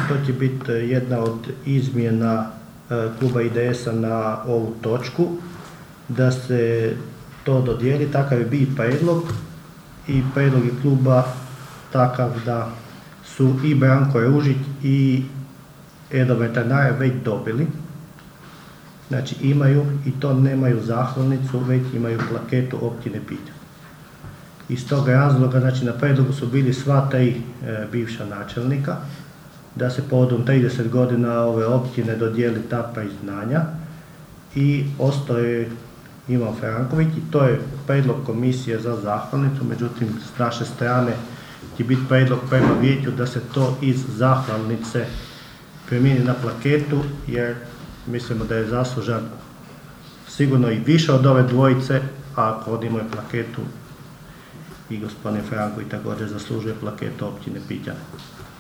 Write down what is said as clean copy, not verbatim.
to će biti jedna od izmjena kluba IDS-a na ovu točku, da se to dodijeli, takav je bio prijedlog i prijedlog je kluba takav da su i Branko Ružić i Edo Veternar već dobili. Znači imaju, i to nemaju zahvalnicu, već imaju plaketu općine Piljak. Iz tog razloga, znači na prijedlogu su bili sva tri bivša načelnika, da se povodom 30 godina ove općine dodijeli ta priznanja i ostao je Ivan Franković i to je prijedlog komisije za zahvalnicu, međutim s naše strane će biti prijedlog prema vijeću da se to iz zahvalnice premijeni na plaketu, jer mislimo da je zaslužan sigurno i više od ove dvojice, a ako on ima plaketu i gospodin Franković također zaslužuje plaketu općine Piljak.